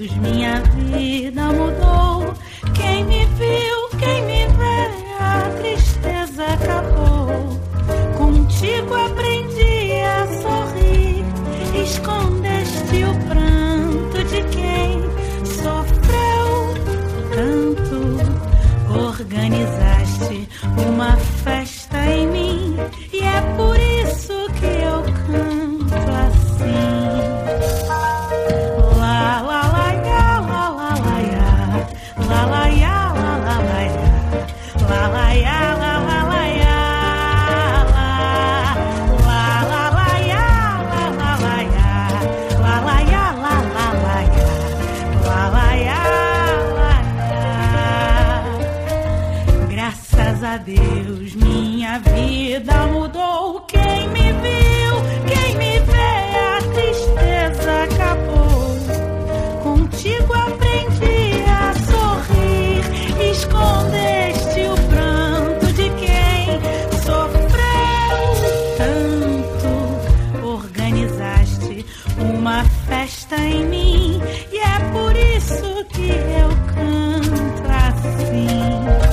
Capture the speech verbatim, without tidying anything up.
adeus, minha vida mudou. Quem me viu, quem me vê, a tristeza acabou. Contigo aprendi a sorrir, escondeste o pranto de quem sofreu tanto. Organizaste uma festa em mim e é por isso que eu canto assim. La la la ya, la la la ya, la la ya, la la la ya, la la ya, la la la ya, la la la ya, la la la ya, la la ya, la la la ya, la la ya, la ya. Graças a Deus minha vida mudou. Quem me viu, quem me vê, a tristeza acabou. Contigo aprendi a sorrir, escondeste o pranto de quem sofreu tanto. Organizaste uma festa em mim e é por isso que eu canto assim.